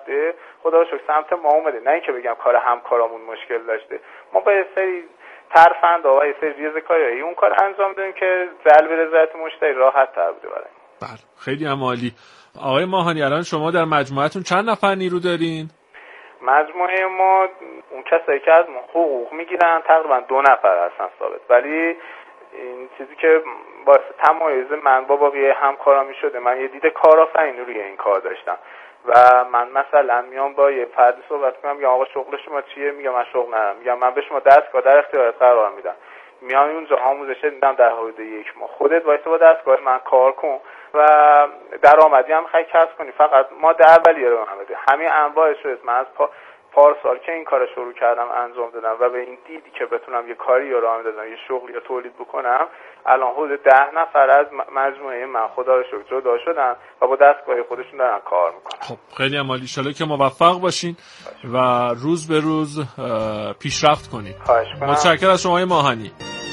رفته، خدا رو شکر سمت ما اومده. نه اینکه بگم کار همکارامون مشکل داشته، ما با یه سری ترفنده و یه سری ریزکاری اون کار انجام دادیم که جلب رضایت مشتری راحت تر بوده برای. بله خیلی هم عالی. آقای ماهانی الان شما در مجموعتون چند نفر نیرو دارین؟ مجموعه ما اون کسایی که از ما حقوق میگیرن تقریبا 2 نفر هستن ثابت، ولی این چیزی که باعث تمایز من با بقیه همکارا میشده، من یه دید کارآفرینی روی این کار داشتم و من مثلا میام با یه فردی صحبت میکنم، میگم آقا شغل شما چیه؟ میگم من شغل ندارم. میگم من به شما دستگاه در اختیارت قرار میدم، میام اونجا آموزش میدم در حدود 1 ماه، خودت وایسا با دستگاه من کار کن و درآمدی هم خیلی کسب کنی، فقط ما در اولیه رو هم بده. همین انواع شد من از پارسال که این کار شروع کردم انجام دادم و به این دیدی که بتونم یه کاری رو راه بدم، یه شغلی رو تولید بکنم، الان حدود 10 نفر از مجموعه من خدا رو شکر جدا شدن و با دستگاه خودشون دارن کار میکنن. خب خیلی عالی، ان شاءالله که موفق باشین و روز به روز پیشرفت کنید. متشکرم از شما ماهانی.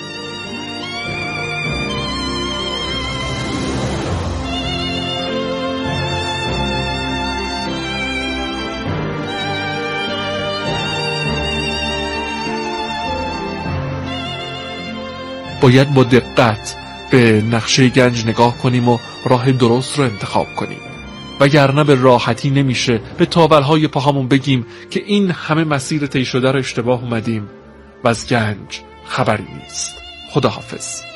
باید با دقت به نقشه گنج نگاه کنیم و راه درست رو انتخاب کنیم، وگرنه به راحتی نمیشه به تاولهای پاهامون بگیم که این همه مسیر طی شده رو اشتباه اومدیم و از گنج خبری نیست. خداحافظ.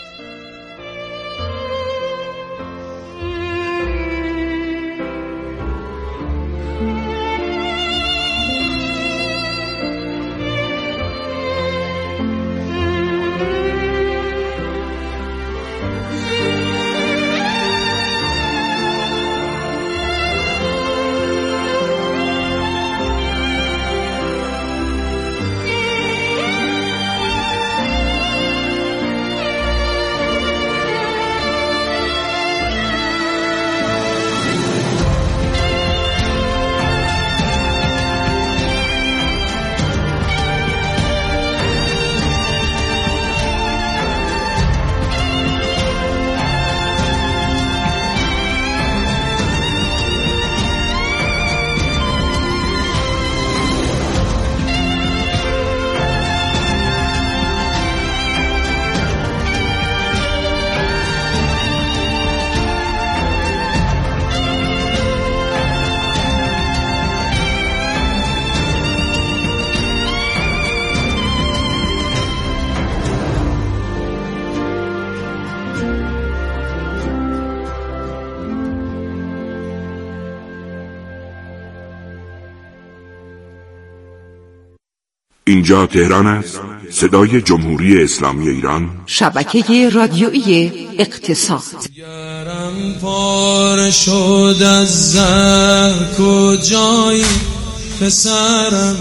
اینجا تهران است، صدای جمهوری اسلامی ایران، شبکه رادیویی اقتصاد. گرم پاره شد از زهر کجایی پسرم،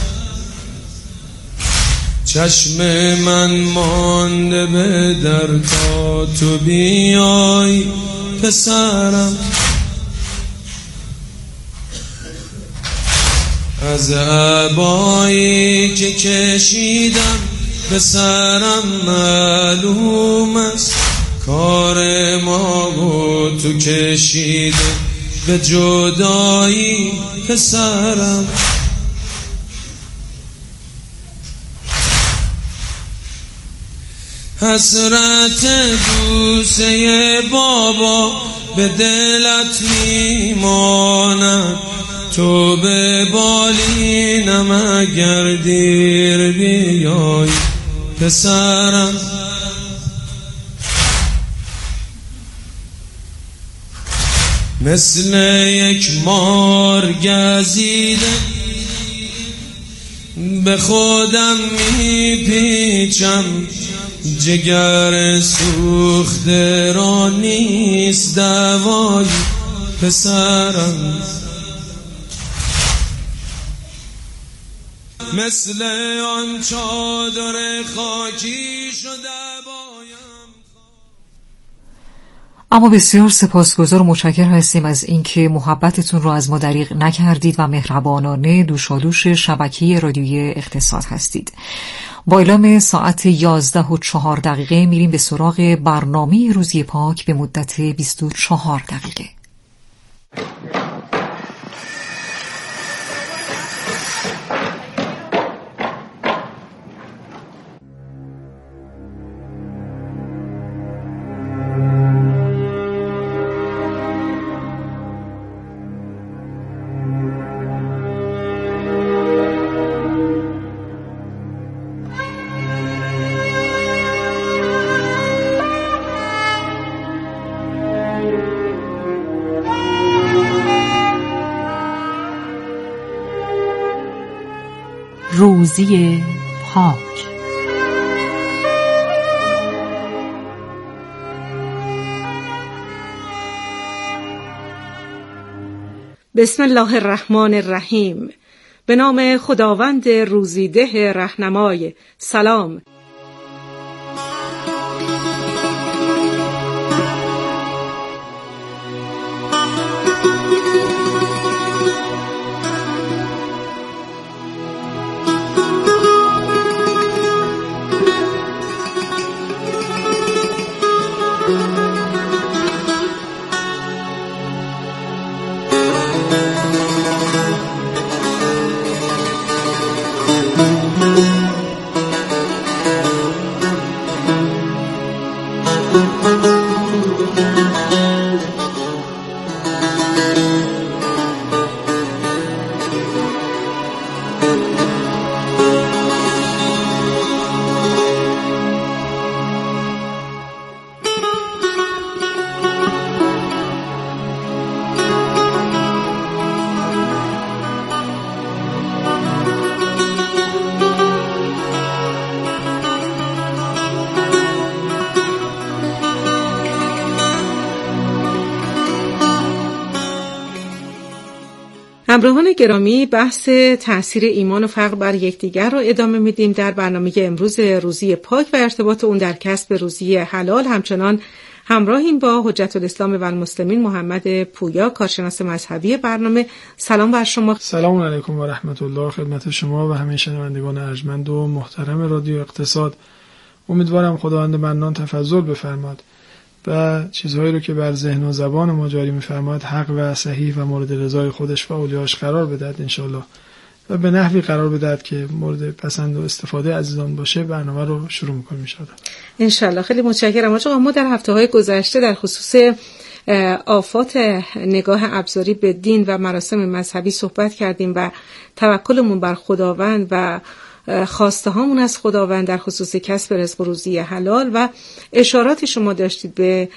چشم من مانده به در تا تو بیای پسرم، از عبایی که کشیدم به سرم معلوم است، کار ما و تو کشیده به جدایی پسرم، حسرت بوسه بابا به دلت میماند، تو به بالینم اگر دیر بیای پسرم، مثل یک مار گزیده به خودم میپیچم، جگر سوخته را نیست دوای پسرم، مثل آن چادر خاکی شده بایم. اما بسیار سپاسگزار و متشکر هستیم از اینکه محبتتون رو از ما دریغ نکردید و مهربانانه دوشادوش شبکه رادیویی اقتصاد هستید. با اعلام ساعت 11:04 میریم به سراغ برنامه روزی پاک به مدت 24 دقیقه. روزی پاک. بسم الله الرحمن الرحیم. به نام خداوند روزیده رهنمای. سلام. همراهان گرامی، بحث تأثیر ایمان و فقر بر یکدیگر را ادامه میدیم در برنامه امروز روزی پاک و ارتباط اون در کسب روزی حلال. همچنان همراهیم با حجت الاسلام و المسلمین محمد پویا، کارشناس مذهبی برنامه. سلام بر شما. سلام علیکم و رحمت الله خدمت شما و همه شنوندگان ارجمند و محترم رادیو اقتصاد. امیدوارم خداوند منان تفضل بفرماد و چیزهایی رو که بر ذهن و زبان ما جاری می‌فرماد حق و صحیح و مورد رضای خودش و اولیاش قرار بدهد انشالله و به نحوی قرار بدهد که مورد پسند و استفاده عزیزان باشه. برنامه رو شروع می‌کنیم انشالله. خیلی متشکرم. ما در هفته‌های گذشته در خصوص آفات نگاه ابزاری به دین و مراسم مذهبی صحبت کردیم و توکلمون بر خداوند و خواسته هامون از خداوند در خصوص کسب رزق و روزی حلال و اشارات شما داشتید به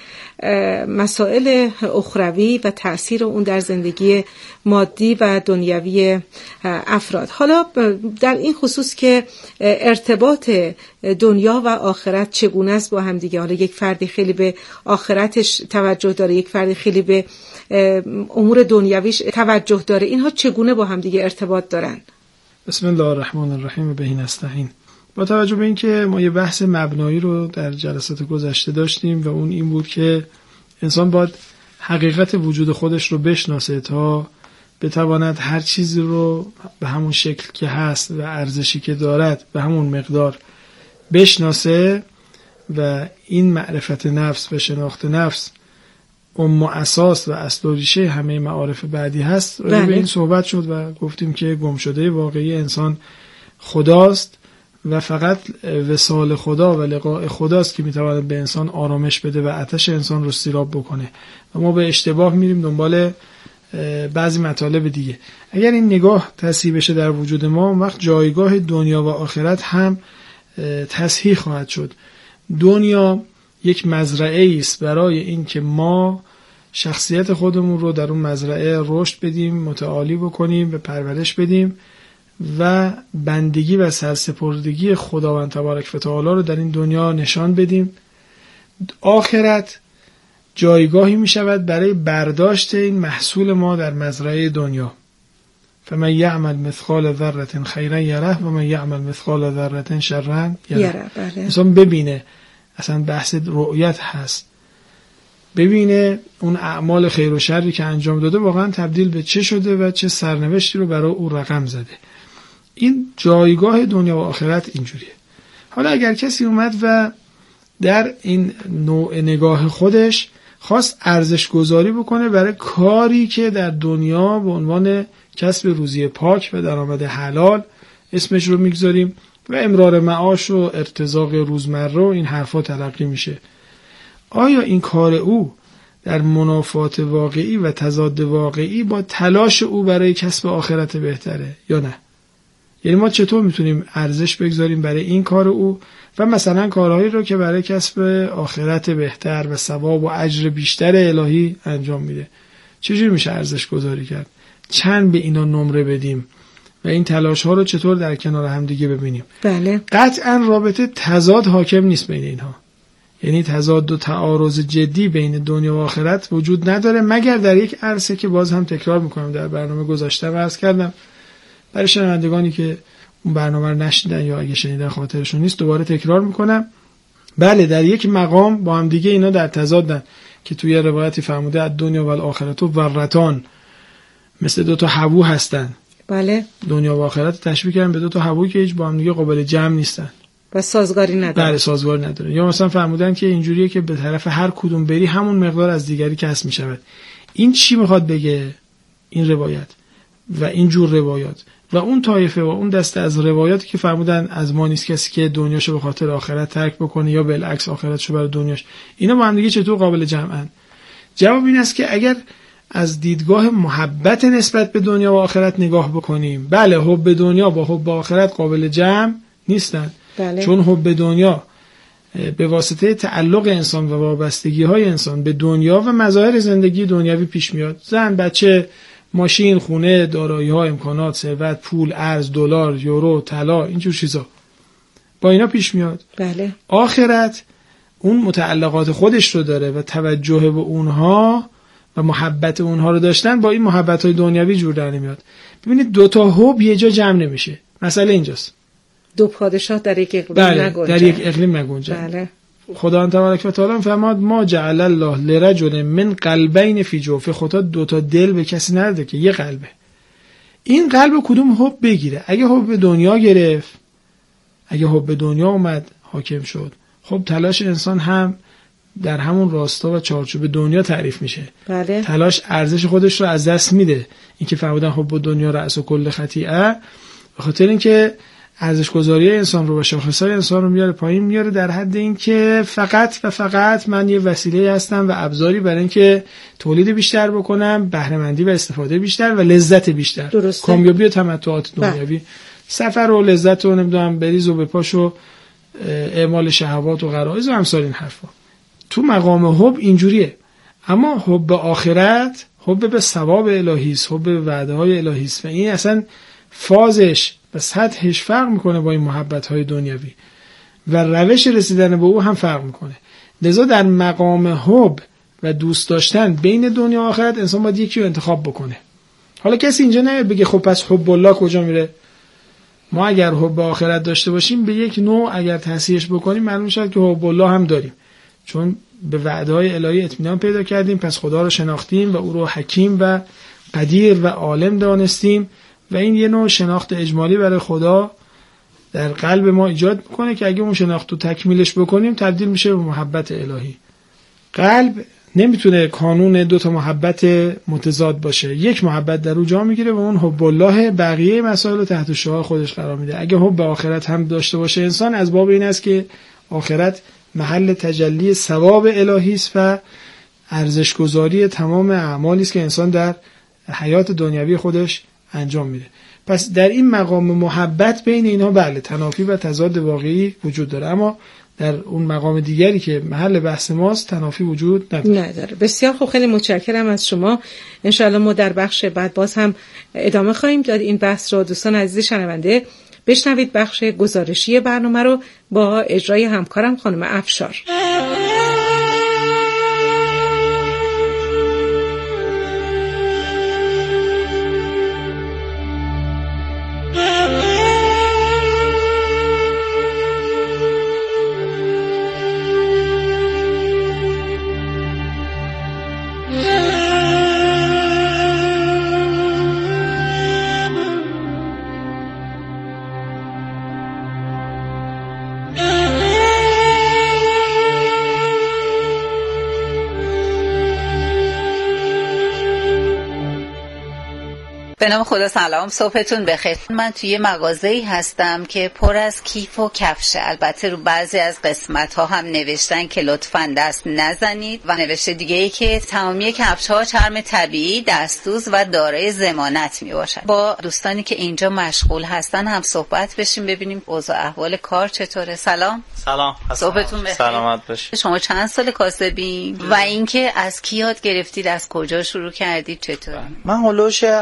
مسائل اخروی و تأثیر اون در زندگی مادی و دنیوی افراد. حالا در این خصوص که ارتباط دنیا و آخرت چگونه است با هم دیگه، حالا یک فردی خیلی به آخرتش توجه داره، یک فردی خیلی به امور دنیویش توجه داره، اینها چگونه با هم دیگه ارتباط دارن؟ بسم الله الرحمن الرحیم و بهی نستعین. با توجه به اینکه ما یه بحث مبنایی رو در جلسات گذشته داشتیم و اون این بود که انسان باید حقیقت وجود خودش رو بشناسه تا بتواند هر چیزی رو به همون شکل که هست و ارزشی که دارد به همون مقدار بشناسه و این معرفت نفس و شناخت نفس و اساس و اصل و ریشه همه معارف بعدی هست. راجع به این صحبت شد و گفتیم که گمشده واقعی انسان خداست و فقط وصال خدا و لقاء خداست که میتواند به انسان آرامش بده و آتش انسان رو سیراب بکنه و ما به اشتباه میریم دنبال بعضی مطالب دیگه. اگر این نگاه تصحیح بشه در وجود ما، اون وقت جایگاه دنیا و آخرت هم تصحیح خواهد شد. دنیا یک مزرعه است برای این که ما شخصیت خودمون رو در اون مزرعه رشد بدیم، متعالی بکنیم، به پرورش بدیم و بندگی و سرسپردگی خداوند تبارک و تعالی رو در این دنیا نشان بدیم. آخرت جایگاهی می شود برای برداشت این محصول ما در مزرعه دنیا. فمن یعمل مثقال ذره خیرا یره و من یعمل مثقال ذره شرا یره. انسان ببینه، اصلا بحث رؤیت هست، ببینه اون اعمال خیر و شری که انجام داده واقعا تبدیل به چه شده و چه سرنوشتی رو برای او رقم زده. این جایگاه دنیا و آخرت اینجوریه. حالا اگر کسی اومد و در این نوع نگاه خودش خواست ارزش گذاری بکنه برای کاری که در دنیا به عنوان کسب روزی پاک و درآمد حلال اسمش رو میگذاریم و امرار معاش و ارتزاق روزمره و این حرفا تلقی میشه، آیا این کار او در منافات واقعی و تضاد واقعی با تلاش او برای کسب آخرت بهتره یا نه؟ یعنی ما چطور میتونیم ارزش بگذاریم برای این کار او و مثلا کارهایی رو که برای کسب آخرت بهتر و ثواب و اجر بیشتر الهی انجام میده، چجوری میشه ارزش گذاری کرد؟ چند به اینا نمره بدیم و این تلاش ها رو چطور در کنار هم دیگه ببینیم. بله. قطعا رابطه تضاد حاکم نیست بین اینها، یعنی تضاد و تعارض جدی بین دنیا و آخرت وجود نداره، مگر در یک عرصه که باز هم تکرار میکنم در برنامه گذاشته عرض کردم برای شنوندگانی که اون برنامه رو نشنیدن یا اگه شنیدن خاطرشون نیست دوباره تکرار میکنم. بله در یک مقام با هم دیگه اینا در تضادن که توی روایتی فرموده از دنیا و آخرت و ورتان، مثل دو تا هوو هستن. بله. دنیا و آخرت تشبیه کردن به دو تا هوویی که هیچ با هم دیگه قابل جمع نیستن و سازگاری نداره. بله سازگاری نداره. یا مثلا فرمودن که اینجوریه که به طرف هر کدوم بری همون مقدار از دیگری کسب میشود. این چی میخواد بگه این روایت و این جور روایات و اون طایفه و اون دسته از روایاتی که فرمودن از ما نیست کسی که دنیاشو به خاطر آخرت ترک بکنه یا بالعکس آخرتشو برای دنیاش، اینا با هم دیگه چطور قابل جمعن؟ جواب این است که اگر از دیدگاه محبت نسبت به دنیا و آخرت نگاه بکنیم، بله حب دنیا با حب آخرت قابل جمع نیستن. بله. چون حب دنیا به واسطه تعلق انسان و وابستگی های انسان به دنیا و مظاهر زندگی دنیوی پیش میاد. زن، بچه، ماشین، خونه، دارایی ها، امکانات، ثروت، پول، ارز، دلار، یورو، طلا، اینجور چیزا با اینا پیش میاد. بله. آخرت اون متعلقات خودش رو داره و توجه به اونها و محبت اونها رو داشتن با این محبت های دنیوی جور در نمیاد. ببینید دو تا حب یه جا جمع نمیشه. مسئله اینجاست. دو پادشاه در یک اقلیم نگنجند. در یک اقلیم نگنجند. بله. خدا تبارک و تعالی فرماد ما جعل الله لرجل من قلبین فی جوفه، خدا دو تا دل به کسی نداده که یه قلبه. این قلب کدوم حب بگیره؟ اگه حب دنیا گرفت، اگه حب دنیا اومد حاکم شد، خب تلاش انسان هم در همون راستا و چارچوب دنیا تعریف میشه. بله. تلاش ارزش خودش رو از دست میده. این که فرمودن حب دنیا رأس و کل خطیئه، به خاطر اینکه ارزش گذاری انسان رو و شاخصهای انسان رو میاره پایین، میاره در حد این که فقط و فقط من یه وسیله هستم و ابزاری برای اینکه تولید بیشتر بکنم، بهره مندی و استفاده بیشتر و لذت بیشتر. درسته. کامیابی و تمتعات دنیوی، سفر و لذت و نمیدونم بریز و بپاش و اعمال شهوات و غرایز و امثال این حرفا. تو مقام حب اینجوریه. اما حب آخرت حب به ثواب الهی است، حب به وعده های الهی است و این اصلا فازش و سطحش فرق میکنه با این محبت های دنیوی و روش رسیدن به او هم فرق میکنه. لذا در مقام حب و دوست داشتن بین دنیا و آخرت انسان باید یکی رو انتخاب بکنه. حالا کسی اینجا نمیاد بگه خب پس حب الله کجا میره؟ ما اگر حب آخرت داشته باشیم به یک نوع اگر تصحیحش بکنیم معلوم شد که حب الله هم داریم، چون به وعده های الهی اطمینان پیدا کردیم، پس خدا رو شناختیم و او رو حکیم و قدیر و عالم دانستیم و این یه نوع شناخت اجمالی برای خدا در قلب ما ایجاد میکنه که اگه اون شناخت رو تکمیلش بکنیم تبدیل میشه به محبت الهی. قلب نمیتونه کانون دو تا محبت متضاد باشه، یک محبت در او جا میگیره و اون حب الله بقیه مسائل رو تحت شعاع خودش قرار میده. اگه حب آخرت هم داشته باشه انسان، از باب این است که آخرت محل تجلی ثواب الهی است و ارزش گذاری تمام اعمالی است که انسان در حیات دنیوی خودش انجام میده. پس در این مقام محبت بین اینها بله تنافی و تضاد واقعی وجود داره، اما در اون مقام دیگری که محل بحث ماست تنافی وجود نداره. بسیار خوب، خیلی متشکرم از شما. انشاءالله ما در بخش بعد باز هم ادامه خواهیم داد این بحث رو. دوستان عزیز شنونده بشنوید بخش گزارشی برنامه رو با اجرای همکارم خانم افشار. به نام خدا. سلام، صبحتون بخیر. من توی مغازه‌ای هستم که پر از کیف و کفشه. البته رو بعضی از قسمت‌ها هم نوشتن که لطفاً دست نزنید و نوشته دیگه‌ای که تمامی کفش‌ها چرم طبیعی، دستدوز و دارای ضمانت میباشد. با دوستانی که اینجا مشغول هستن هم صحبت بشیم ببینیم اوضاع احوال کار چطوره. سلام. صبحتون بخیر. سلامت باشید. شما چند سال کاسبین و اینکه از کی یاد گرفتید، از کجا شروع کردید، چطور؟ من هولوش 7-8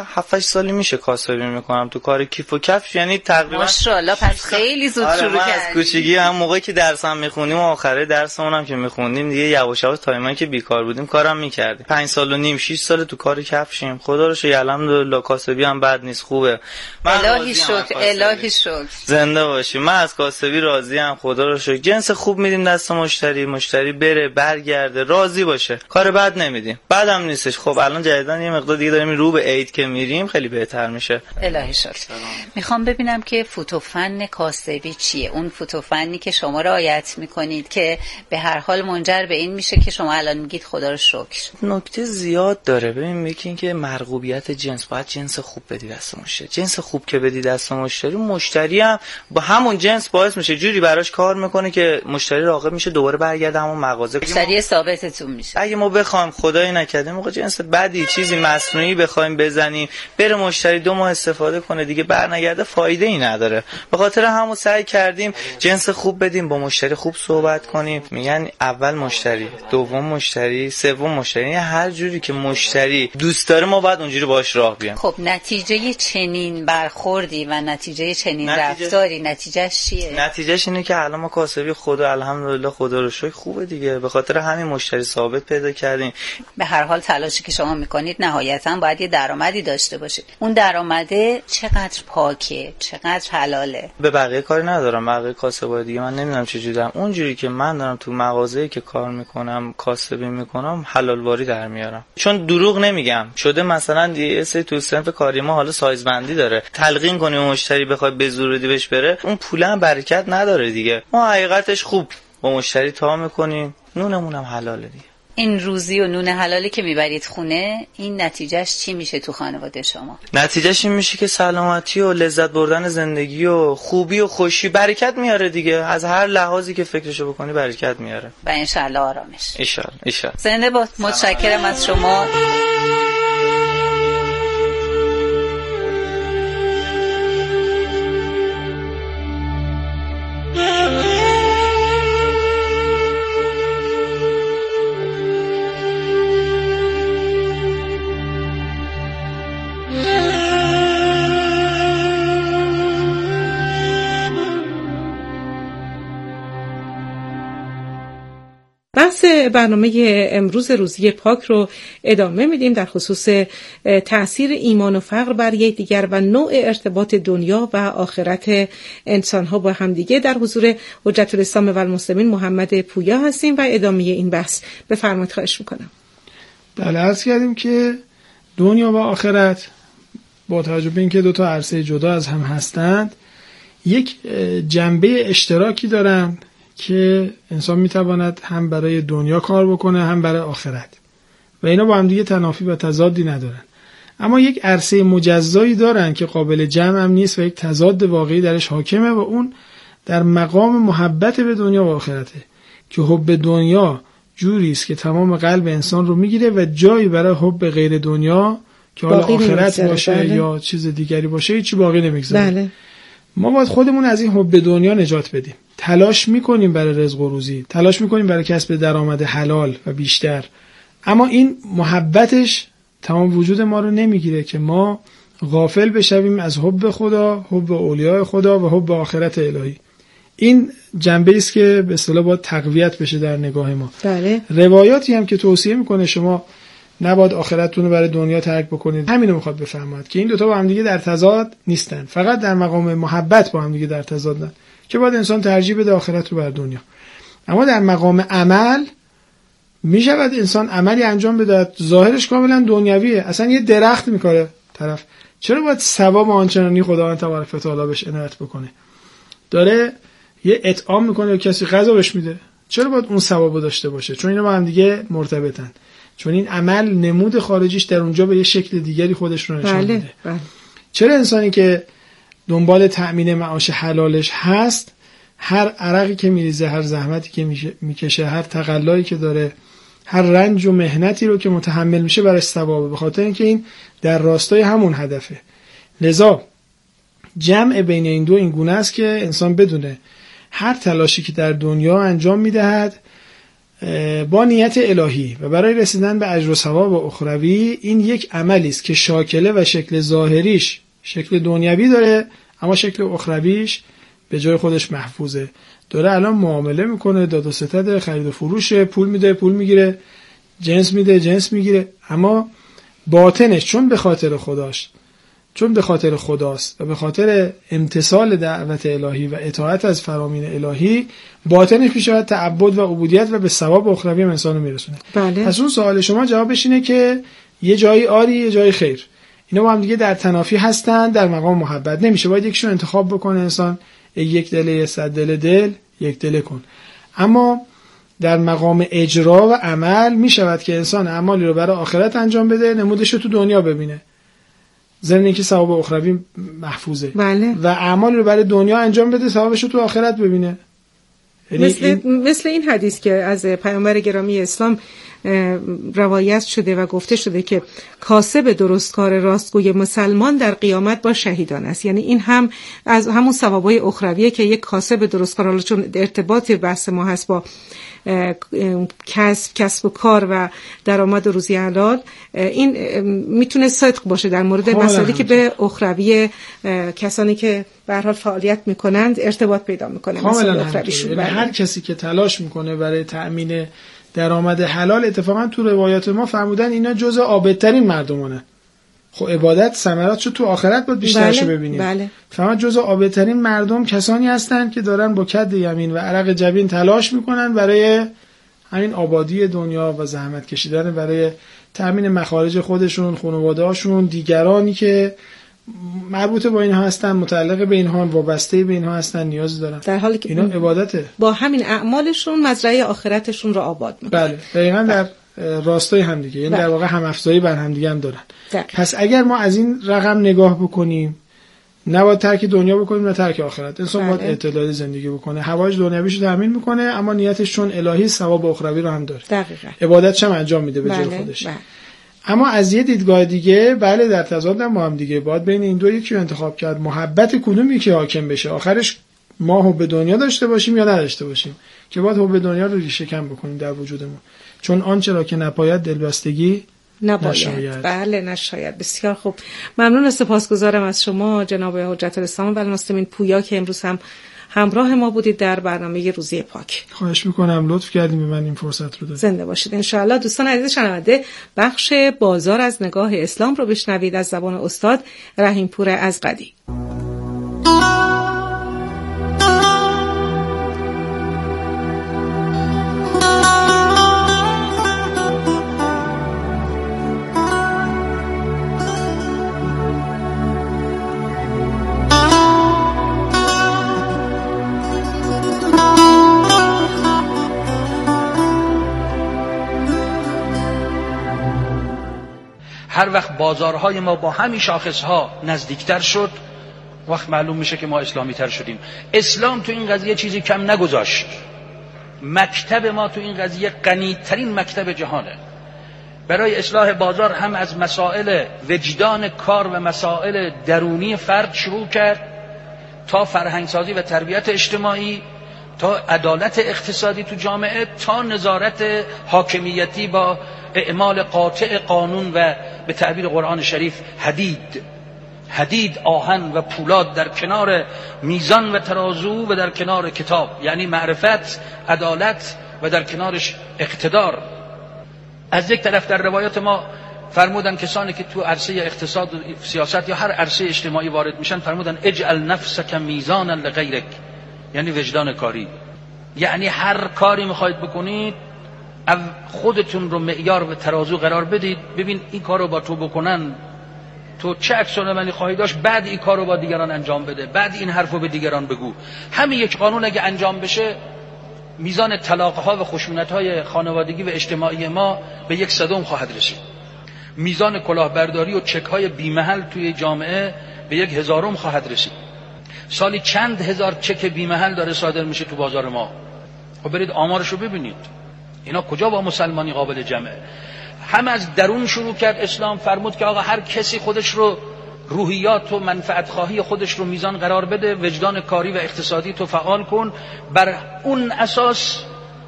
سالی میشه کاسبی میکنم تو کار کیف و کفش، یعنی تقریبا ماشاءالله پس خیلی زود شروع کردی. از کوچیکی هم موقعی که درسم میخونیم و آخره درسمون هم که میخوندیم دیگه یواش یواش تایمایی که بیکار بودیم کارم میکردیم. 5 سال و نیم 6 سال تو کار کفشیم. خدا رو شکر الحمدلله کاسبی هم بد نیست، خوبه. الهی شکر، الهی شکر. زنده باشی. من از کاسبی راضی ام، خدا رو شکر. جنس خوب میدیم دست مشتری بره برگرده راضی باشه. کار بد نمیدیم. بعدم نیستش. خب الان جدیدن یه مقدار دیگه داریم رو به عید که میریم خیلی بهتر میشه. الهی شکر. میخوام ببینم که فوتوفن کاسبی چیه؟ اون فوتوفنی که شما رعایت میکنید که به هر حال منجر به این میشه که شما الان میگید خدا رو شکر. نکته زیاد داره. ببین میگین که مرغوبیت جنس، باید جنس خوب بدی دست مشتری. جنس خوب که بدی دست مشتری هم با همون جنس باعث میشه جوری براش کار میکنه که مشتری راغب میشه دوباره برگرده همون مغازه. مشتری ثابتتون میشه. اگه ما بخوایم خدای نکرده موقع جنس بدی چیزی مصنوعی بخوایم بزنیم بره مشتری 2 ماه استفاده کنه دیگه برنگرده، فایده ای نداره. به خاطر همون سعی کردیم جنس خوب بدیم، با مشتری خوب صحبت کنیم. میگن اول مشتری، دوم مشتری، سوم مشتری. یعنی هر جوری که مشتری دوست داره ما باید اونجوری باهاش راه بیایم. خب نتیجه چنین برخوردی و نتیجه چنین رفتاری نتیجهش چیه؟ نتیجهش اینه که الان ما کاسبی خدا الحمدلله خدا رو شکر خوبه دیگه. به خاطر همین مشتری ثابت پیدا کردیم. به هر حال تلاشی که شما میکنید نهایتاً باید یه درآمدی داشته باشید. اون درآمده چقدر پاکه، چقدر حلاله؟ به بقیه کاری ندارم، بقیه کاسبای دیگه من نمیدونم چجوری دارم. اونجوری که من دارم تو مغازه‌ای که کار میکنم کاسبی میکنم حلال واری در میارم. چون دروغ نمیگم. شده مثلا یه سری تو صنف کاری ما حالا سایز بندی داره، تلقین کنی مشتری بخواد به زور بهش بره، اون پولا برکت نداره دیگه. ما حقیقتش خوب با مشتری تا میکنیم، نونمون هم حلاله دیگه. این روزی و نون حلالی که میبرید خونه، این نتیجهش چی میشه تو خانواده شما؟ نتیجهش این میشه که سلامتی و لذت بردن زندگی و خوبی و خوشی برکت میاره دیگه. از هر لحاظی که فکرشو بکنی برکت میاره و انشالله آرامش. انشالله. زنده باد. متشکرم از شما. بحث برنامه امروز روزی پاک رو ادامه میدیم در خصوص تأثیر ایمان و فقر بر یکدیگر و نوع ارتباط دنیا و آخرت انسان‌ها با همدیگه. در حضور حجت الاسلام و المسلمین محمد پویا هستیم و ادامه این بحث بفرمایید خواهش میکنم. بله عرض کردیم که دنیا و آخرت با توجه به اینکه 2 عرصه جدا از هم هستند یک جنبه اشتراکی دارن که انسان میتواند هم برای دنیا کار بکنه هم برای آخرت و اینا با هم دیگه تنافی و تضادی ندارن. اما یک عرصه مجزایی دارن که قابل جمع هم نیست و یک تضاد واقعی درش حاکمه و اون در مقام محبت به دنیا و آخرته که حب دنیا جوری است که تمام قلب انسان رو میگیره و جایی برای حب غیر دنیا که حالا آخرت باشه بله. یا چیز دیگری باشه هیچی باقی نمیگذاره. بله. ما باید خودمون از این حب دنیا نجات بدیم. تلاش میکنیم برای رزق و روزی، تلاش میکنیم برای کسب درآمد حلال و بیشتر، اما این محبتش تمام وجود ما رو نمیگیره که ما غافل بشویم از حب خدا، حب اولیاء خدا و حب آخرت الهی. این جنبه است که به اصطلاح باید تقویت بشه در نگاه ما. بله. روایاتی هم که توصیه میکنه شما نباید آخرتتون رو برای دنیا ترک بکنید، همین رو میخواد بفرماید که این دوتا با هم دیگه در تضاد نیستن، فقط در مقام محبت با هم دیگه در تضادن که باید انسان ترجیح بده آخرت رو بر دنیا. اما در مقام عمل میشود انسان عملی انجام بده ظاهرش کاملا دنیویه، اصلا یه درخت میکاره طرف، چرا باید ثواب آنچنانی خداوند تبارک و تعالی بهش عنایت بکنه؟ داره یه اطعام میکنه یا کسی غذا بهش میده، چرا باید اون ثوابو داشته باشه؟ چون اینا با هم دیگه مرتبطن، چون این عمل نمود خارجیش در اونجا به یه شکل دیگری خودش رو نشون میده. چرا انسانی که دنبال تأمین معاش حلالش هست، هر عرقی که میریزه، هر زحمتی که میکشه، هر تقلایی که داره، هر رنج و مهنتی رو که متحمل میشه برای ثوابه، به خاطر اینکه این در راستای همون هدفه. لذا جمع بین این دو این گونه است که انسان بدونه هر تلاشی که در دنیا انجام میدهد با نیت الهی و برای رسیدن به اجر و ثواب اخروی، این یک عملی است که شاکله و شکل ظاهریش شکل دنیوی داره اما شکل اخرویش به جای خودش محفوظه. داره الان معامله میکنه، داد و ستد، خرید و فروشه، پول میده پول میگیره، جنس میده جنس میگیره، اما باطنش چون به خاطر خداست و به خاطر امتثال دعوت الهی و اطاعت از فرامین الهی، باطنش میشه تعبد و عبودیت و به ثواب اخروی انسان رو میرسونه. بله. پس اون سوال شما جوابش اینه که یه جایی آری یه جایی خیر، اینا با هم دیگه در تنافی هستن. در مقام محبت نمیشه، باید یکیشون انتخاب بکنه انسان، یک دله 100 دل یک دله کن. اما در مقام اجرا و عمل میشود که انسان اعمالی رو برای آخرت انجام بده، نمودش رو تو دنیا ببینه، ضمن اینکه ثواب اخروی محفوظه. بله. و اعمالی رو برای دنیا انجام بده، ثوابش رو تو آخرت ببینه. مثل این حدیث که از پیامبر گرامی اسلام روایت شده و گفته شده که کاسب درستکار راستگوی مسلمان در قیامت با شهیدان است. یعنی این هم از همون ثوابای اخرویه که یک کاسب درستکار، چون ارتباط بحث ما هست با کسب و کار و درآمد و روزی حلال، این میتونه صدق باشه در مورد مسائلی که به اخروی کسانی که به هر حال فعالیت میکنند ارتباط پیدا میکنه. مثلا اخرویشون هر کسی که تلاش میکنه برای تأمین درآمد حلال، اتفاقا تو روایات ما فرمودن اینا جزء عابدترین مردمانه. خب عبادت ثمراتشو تو آخرت باید بیشترشو ببینیم. بله. فقط جزء عابدترین مردم کسانی هستن که دارن با کد یمین و عرق جبین تلاش میکنن برای همین آبادی دنیا و زحمت کشیدن برای تامین مخارج خودشون، خانواده‌هاشون، دیگرانی که مربوط با اینها هستن، متعلق به اینها، وابسته به اینها هستن، نیاز دارن. در حالی که اینا عبادته. با همین اعمالشون مزرعه آخرتشون رو آباد میکنن. بله، دقیقاً در راستای هم دیگه، یعنی در واقع هم افزایی بر هم دیگه هم دارن. پس اگر ما از این رقم نگاه بکنیم، نباید ترک دنیا بکنیم نه ترک آخرت. انسان باید اعتدال زندگی بکنه، هوایج دنیویش رو تامین میکنه اما نیتش چون الهی ثواب اخروی رو هم داره. دقیقاً. عبادتش هم انجام میده به جای خودش. اما از یه دیدگاه دیگه بله در تضاد با هم دیگه، باید بین این دو یکی رو انتخاب کرد. محبت کدومی که حاکم بشه، آخرش ما حب دنیا داشته باشیم یا نداشته باشیم، که باید حب دنیا رو ریشه کن بکنیم در وجودمون، چون آنچه را که نپاید دلبستگی نشاید. بله نشاید. بسیار خوب، ممنون و سپاسگزارم از شما جناب حجت الاسلام و المسلمین پویا که امروز هم همراه ما بودید در برنامه روزی پاک. خواهش میکنم، لطف کردیم به من این فرصت رو دادید. زنده باشید ان شاء الله. دوستان عزیز شنونده، بخش بازار از نگاه اسلام رو بشنوید از زبان استاد رحیم پور از قدی. هر وقت بازارهای ما با همین شاخصها نزدیکتر شد، وقت معلوم میشه که ما اسلامی تر شدیم. اسلام تو این قضیه چیزی کم نگذاشت. مکتب ما تو این قضیه غنی‌ترین مکتب جهانه. برای اصلاح بازار هم از مسائل وجدان کار و مسائل درونی فرد شروع کرد، تا فرهنگسازی و تربیت اجتماعی، تا عدالت اقتصادی تو جامعه، تا نظارت حاکمیتی با اعمال قاطع قانون و به تعبیر قرآن شریف حدید آهن و پولاد در کنار میزان و ترازو و در کنار کتاب، یعنی معرفت، عدالت و در کنارش اقتدار. از یک طرف در روایات ما فرمودن کسانی که تو عرصه اقتصاد و سیاست یا هر عرصه اجتماعی وارد میشن، فرمودن اجعل نفسک میزانا لغیرک، یعنی وجدان کاری. یعنی هر کاری میخواید بکنید خودتون رو معیار و ترازو قرار بدید، ببین این کارو با تو بکنن تو چه عکس‌العملی خواهی داشت، بعد این کارو با دیگران انجام بده، بعد این حرفو به دیگران بگو. همین یک قانون اگه انجام بشه، میزان طلاق‌ها و خشونت‌های خانوادگی و اجتماعی ما به 1/100 خواهد رسید. میزان کلاهبرداری و چک‌های بی‌محل توی جامعه به 1/1000 خواهد رسید. سالی چند هزار چک بی‌محل داره صادر میشه تو بازار ما. خب برید آمارشو ببینید، اینا کجا با مسلمانی قابل جمعه؟ هم از درون شروع کرد اسلام، فرمود که آقا هر کسی خودش رو، روحیات و منفعت خواهی خودش رو میزان قرار بده، وجدان کاری و اقتصادی تو فعال کن، بر اون اساس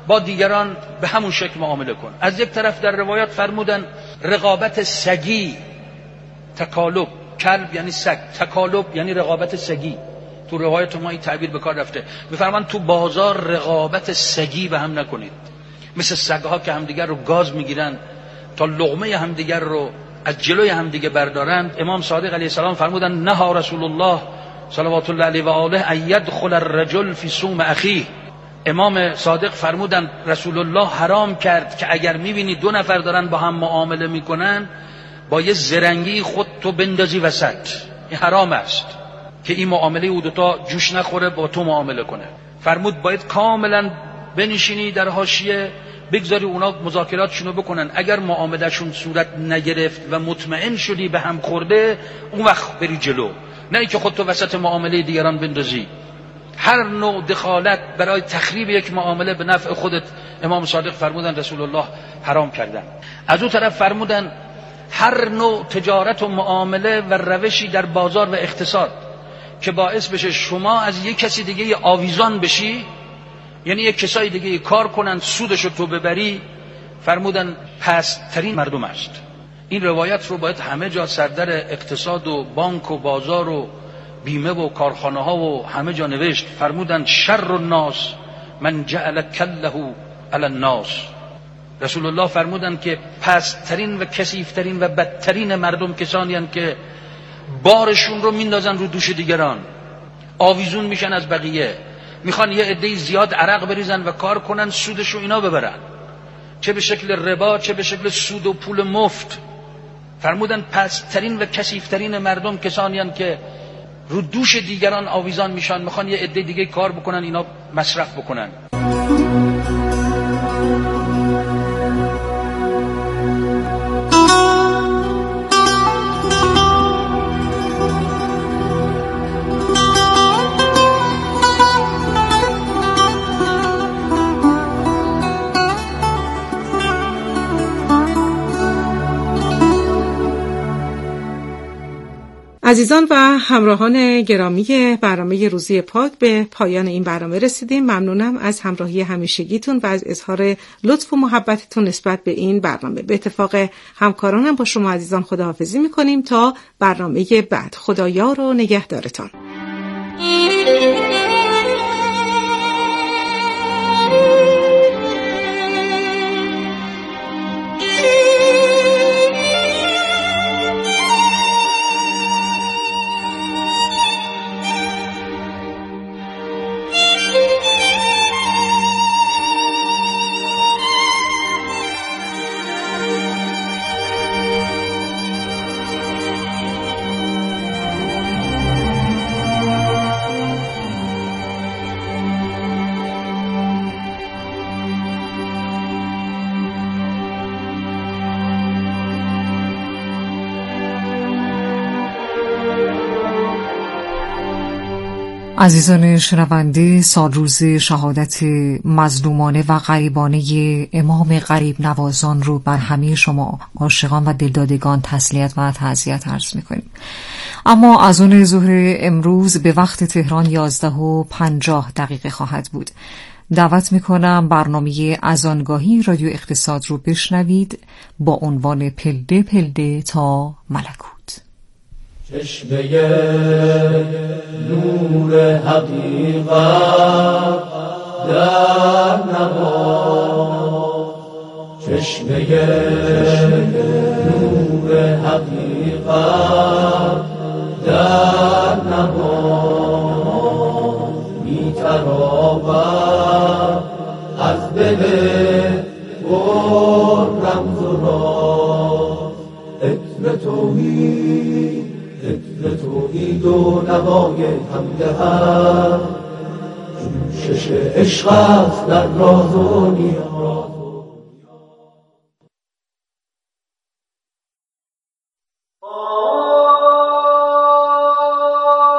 با دیگران به همون شکل معامله کن. از یک طرف در روایات فرمودن رقابت سگی، تکالب، کلب یعنی سگ، تکالب یعنی رقابت سگی. تو روایت ما این تعبیر به کار رفته. میفرمان تو بازار رقابت سگی به هم نکنید، مثل سگ‌ها که همدیگر رو گاز میگیرن تا لقمه همدیگر رو از جلوی همدیگه بردارند. امام صادق علیه السلام فرمودن نهى رسول الله صلوات الله علیه و آله ان يدخل الرجل فی صوم اخیه. امام صادق فرمودن رسول الله حرام کرد که اگر میبینی دو نفر دارن با هم معامله میکنن با یه زرنگی خود تو بندازی وسط. این حرام است که این معامله او دوتا جوش نخوره با تو معامله کنه. فرمود باید کاملا بنشینی در حاشیه، بگذاری اونا مذاکراتشونو بکنن. اگر معاملهشون صورت نگرفت و مطمئن شدی به هم خورده، اون وقت بری جلو، نه اینکه خود تو وسط معامله دیگران بندازی. هر نوع دخالت برای تخریب یک معامله به نفع خودت امام صادق فرمودن رسول الله حرام کردن. از اون طرف فرمودن هر نوع تجارت و معامله و روشی در بازار و اقتصاد که باعث بشه شما از یک کسی دیگه آویزان بشی، یعنی یک کسای دیگه کار کنن سودشو تو ببری، فرمودن پست‌ترین مردم است. این روایت رو باید همه جا سردر اقتصاد و بانک و بازار و بیمه و کارخانه ها و همه جا نوشت. فرمودن شر الناس من جعل کله علی الناس. رسول الله فرمودن که پست‌ترین و کثیف‌ترین و بدترین مردم کسانی هستند که بارشون رو میندازن رو دوش دیگران، آویزون میشن از بقیه، میخوان یه عده زیاد عرق بریزن و کار کنن سودشو اینا ببرن، چه به شکل ربا چه به شکل سود و پول مفت. فرمودن پست‌ترین و کثیف‌ترین مردم کسانی هستند که رو دوش دیگران آویزان میشن، میخوان یه عده دیگه کار بکنن اینا مصرف بکنن. عزیزان و همراهان گرامی برنامه روزی پاک، به پایان این برنامه رسیدیم. ممنونم از همراهی همیشگیتون و از اظهار لطف و محبتتون نسبت به این برنامه. به اتفاق همکارانم با شما عزیزان خداحافظی میکنیم تا برنامه بعد. خدایار و نگهدارتان. عزیزان شنونده، سالروز شهادت مظلومانه و غریبانه امام غریب نوازان رو بر همه شما عاشقان و دلدادگان تسلیت و تعزیت عرض می‌کنیم. اما اذان ظهر امروز به وقت تهران 11:50 خواهد بود. دعوت می‌کنم برنامه اذانگاهی رادیو اقتصاد رو بشنوید با عنوان پلده پلده تا ملکوت. چشمه نور حقیقت در نواز، چشمه نور حقیقت در نواز، می‌تراود از دل پر رمز و راز، عطر توحید عطر توحید و نوای همدهد، جوشش عشق است در راز و نیاز.